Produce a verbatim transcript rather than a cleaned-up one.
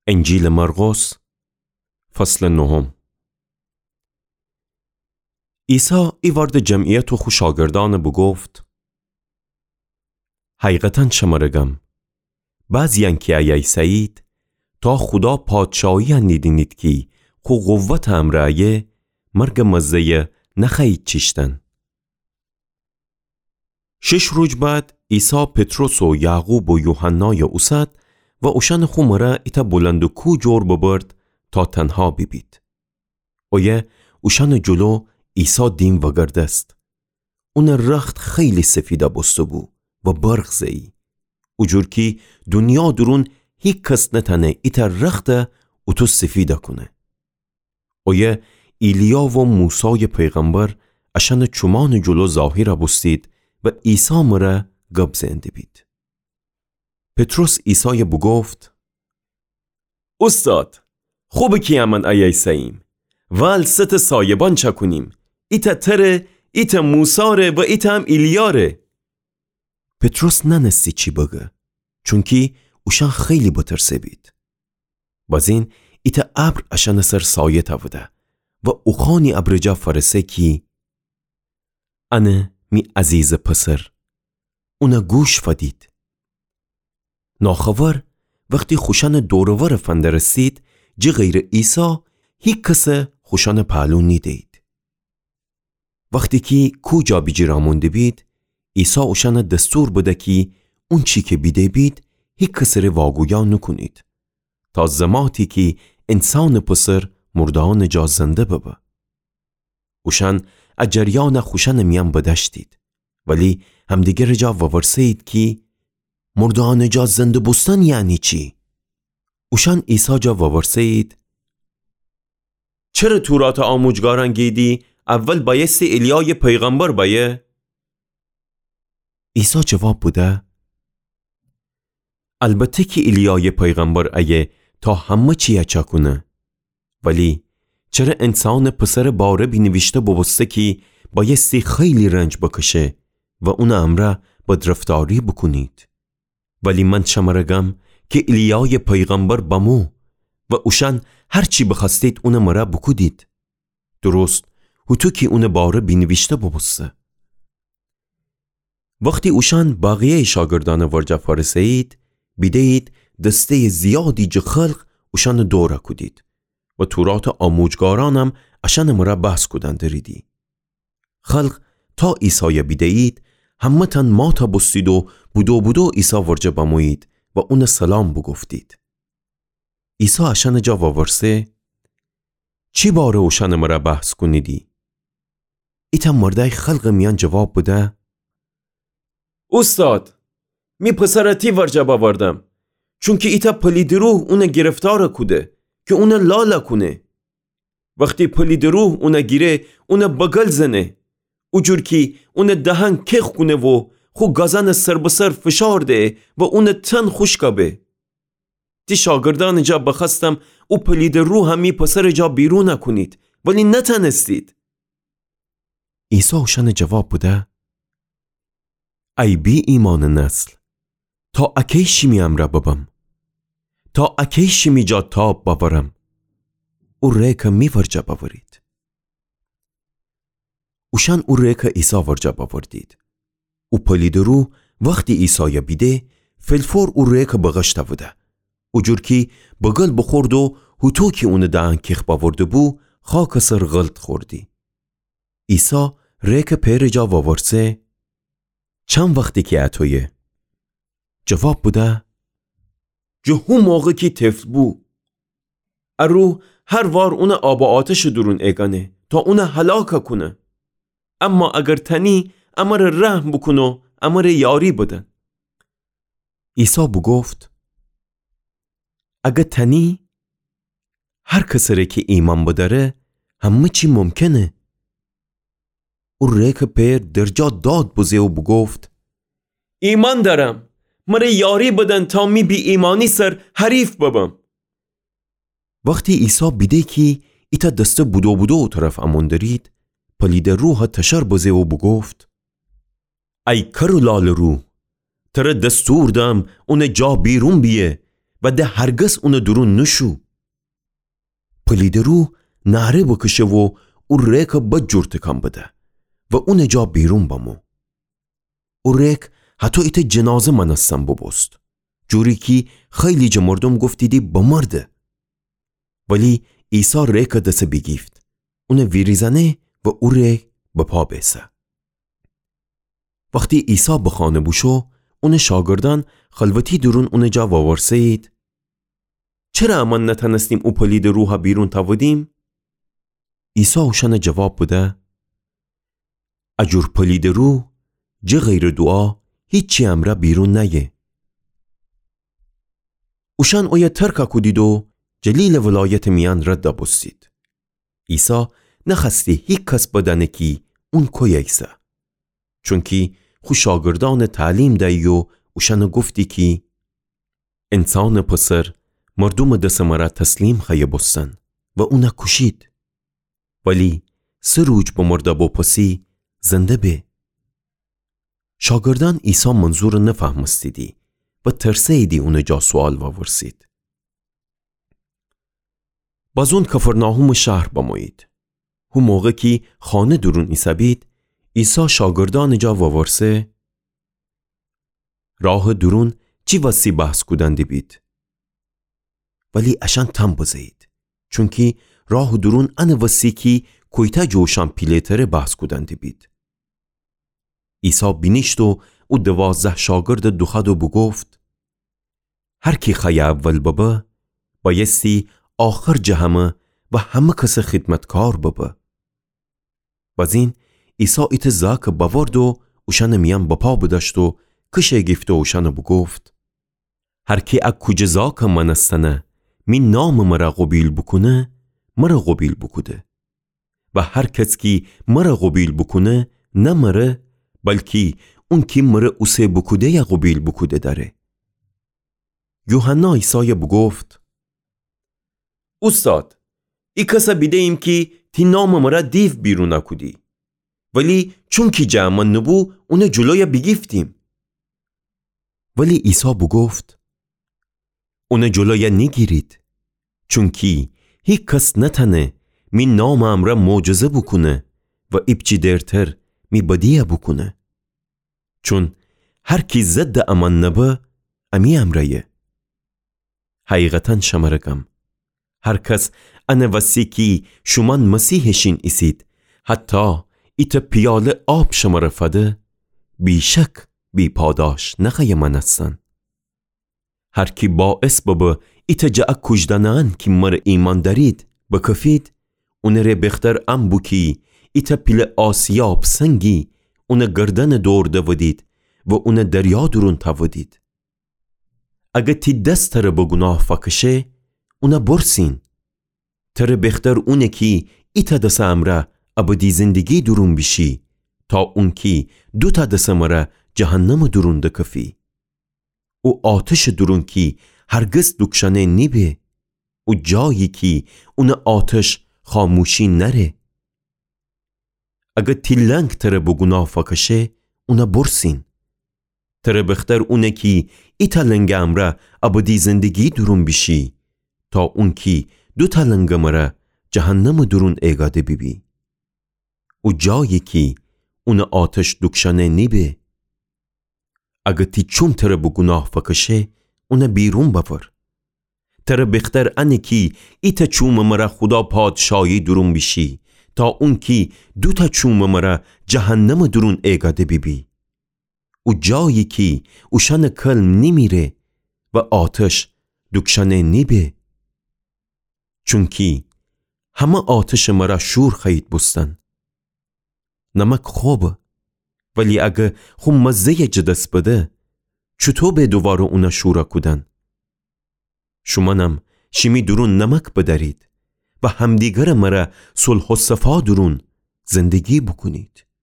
انجیل مرقس فصل نهم. عیسی ای وارد جمعیت و خوشاگردان بگفت: حقیقتاً شما رگم بعضیان که ایای سعید تا خدا پادشاهی هنیدینید که خو قوت امرایه مرگ مزه نخواهید چیشتن. شش روز بعد عیسی پتروس و یعقوب و یوحنای اوسد و اوشان خو مرا ایتا بلند و کو جور ببرد تا تنها ببید. اویه اوشان جلو عیسی دیم و گردست. اون رخت خیلی سفیده بسته بو و برق زی. او جور که دنیا درون هیچ کس نتنه ایتا رخت او تو سفیده کنه. اویه ایلیا و موسی پیغمبر اشان چمان جلو ظاهر بستید و عیسی مرا گبزنده بید. پتروس عیسی بگفت: استاد خوبه که امن ایای سعیم وال ست سایبان چه کنیم؟ ایتا تره، ایتا موساره و ایتا هم ایلیاره. پتروس ننستی چی بگه چونکی اوشان خیلی بترسه بید. بازین ایتا ابر اشان سر سایه تاوده و اوخانی ابرجا فرسه کی انه می عزیز پسر اونا گوش فدید. ناخبر وقتی خوشان دورور فنده رسید جی غیر عیسی هیچ کس خوشان پهلو نیدید. وقتی که کجا بیجی رامونده بید عیسی اوشان دستور بده که اون چی که بیده بید هیچ کس رو واگویا نکنید تا زماتی که انسان پسر مردان جا زنده ببه. اوشان اجریان خوشان میان بدشتید ولی همدیگر جا وورسید که مردان جا زنده بستن یعنی چی؟ اوشان عیسی جا وورسید: چرا تورات آموزگاران گیدی اول بایستی ایلیای پیغمبر بایه؟ عیسی جواب بوده: البته که ایلیای پیغمبر ایه تا همه چیه چا کنه، ولی چرا انسان پسر باره بینویشته ببسته که بایستی خیلی رنج بکشه و اون امره بدرفتاری بکنید؟ ولی من شمرگم که ایلیای پیغمبر بمو و اوشان هرچی بخواستید اون مرا بکودید. درست هتو که اون باره بینویشته ببسته. وقتی اوشان باقیه شاگردان ورجا فارسید بیدید دسته زیادی جو خلق اوشان دوره کودید و تورات آموزگارانم اشان مرا بحث کودن دریدی. خلق تا عیسی بیدید همه تن ما تا بستید و بودو بودو عیسی ورجا بموید و اون سلام بگفتید. عیسی اشان جا وورسه: چی باره اوشان مرا بحث کنیدی؟ ایتا مرده خلق میان جواب بوده: استاد می پسرتی ورجا باوردم چون که ایتا پلید روح اون گرفتار کوده که اون لالا کنه. وقتی پلید روح اون گیره اون بگل زنه او جور که اون دهن کخ کنه و خو گازن سر بسر فشار ده و اون تن خوشکابه. تی شاگردان جا بخستم او پلید روح همی پسر جا بیرون نکنید ولی نتنستید. عیسی اوشان جواب بوده: ای بی ایمان نسل، تا اکیشی می امره ببم، تا اکیشی می جا تاب باورم. او ریک می ورجا باورید. اوشان او ریک عیسی ورجا باوردید. او پلید رو وقتی عیسی بیده فلفور او ریک بغشته بوده. او جور که بگل بخورد و هتو که اون دهن کخ باورده بو خاک سر غلط خوردی. عیسی ریک پیر جا وورسه: چند وقتی که اتویه؟ جواب بوده: جهو موقع که تفت بو. ارو هر وار اون آب و آتش درون ایگانه تا اون هلاک کنه. اما اگر تنی امر رحم بکنو امر یاری بدن. عیسی بگفت: اگر تنی هر کسره که ایمان بداره همه چی ممکنه. او ریک پیر درجا داد بزه و بگفت: ایمان دارم مره یاری بدن تا می بی ایمانی سر حریف ببم. وقتی عیسی بیده که ایتا دست بودو بودو طرف امون دارید پلید روح تشر بزه و بگفت: ای کرو لال رو تره دستور دم اون جا بیرون بیه و ده هرگز اون درون نشو. پلید رو نهره بکشه و او ریک بد جور تکان بده و اون جا بیرون بمو. او ریک حتی ایت جنازه منستم ببست، جوری که خیلی جا مردم گفتیدی بمرده. ولی عیسی ریک دست بگیفت، اون ویریزنه و او ریک بپا بیسه. وقتی عیسی بخانه بوشو، اون شاگردان خلوتی درون اون جا واورسید. چرا امان نتنستیم او پلید روح بیرون تاودیم؟ عیسی اوشان جواب بده، اجور پلید روح جه غیر دعا هیچی امره بیرون نیه. اوشان اوی ترکا کدید و جلیل ولایت میان رد بستید. عیسی نخستی هیچ کس بدنه کی اون کوی ایسه، چونکی خو شاگردان تعلیم دهی و اوشان گفتی کی انسان پسر مردم دست مرا تسلیم خیه بستن و اونا کشید، ولی سه روز بمرده با پسی زنده به. شاگردان عیسی منظور نفهمستیدی و ترسیدی اون جا سوال واورسید. باز اون کفرناهم شهر بموید. هو موقع کی خانه درون عیسی بید، عیسی شاگردان جا واورسه راه درون چی وسی بحث کدندی بید. ولی اشان تم بزید، چونکی راه درون ان وسی کی کویتا جوشان پیلیتر بحث کدندی بید. عیسی بینیشت و او دوازده شاگرد دوخد و بگفت هر کی خیه اول ببه بایستی آخر جهمه و همه کس خدمتکار ببه. بازین عیسی ایت زاک باورد و اوشان میان بپا بداشت و کشه گفت و اوشان بگفت هر کی اک کج زاک منستنه می نام مرا قبیل بکنه مرا قبیل بکده و هر کس کی مرا قبیل بکنه نه مره بلکی اون کی مره اوسه بکده یا قبیل بکده داره. یوحنا عیسی بگفت استاد ای کسا بیده ایم که تی نام مرا دیو بیرون نکودی، ولی چون کی جمعن نبو اونه جلوی بگیفتیم. ولی عیسی بگفت اونه جلوی نگیرید، چون کی هیچ کس نتنه می نام امرا معجزه بکنه و ابچی درتر می بدیه بکنه، چون هر کی زد امان نبه امی امرایه. حقیقتا شمرگم هر کس انه وسی کی شمان مسیحشین اسید حتی ایت پیاله آب شماره فده بیشک بی پاداش نخیه منستن. هر کی باعث ببه ایت جا کجدنان کی مر ایمان دارید بکفید اونه ره بختر ام بو کی ایت پیل آسیاب سنگی اونه گردن دور دودید و اونه دریا درون تودید. اگه تی دست تره بگناه فکشه اونه برسین. تره بختر اونه کی ایت دست امره ابدی زندگی درون بشی تا اون کی دو تا دست مره جهنم درون دکفی. او آتش درون کی هرگز دکشنه نیبه، او جایی کی اون آتش خاموشی نره. اگه تیلنگ تره بگناه فکشه اونه برسین. تره بختر اونه کی ایتا لنگ امره ابدی زندگی درون بشی تا اون کی دو تا لنگ مره جهنم درون ایگاده ببی. او جایی کی اون آتش دکشنه نیبه. اگه تی چون تره بگناه فکشه اونه بیرون بفر. تره بختر انه کی ایتا چوم مره خدا پادشاهی درون بشی تا اون کی دو تا چوم مره جهنم درون ایگاده ببی. او جایی کی اوشان کلم نمیره و آتش دکشنه نیبه، چونکی همه آتش مرا شور خیید بستن. نمک خوبه، ولی اگه خو مزه جدس بده چطور به دوباره اونا شورا کدن؟ شمانم شیمی درون نمک بدارید و همدیگر مرا صلح و صفا درون زندگی بکنید.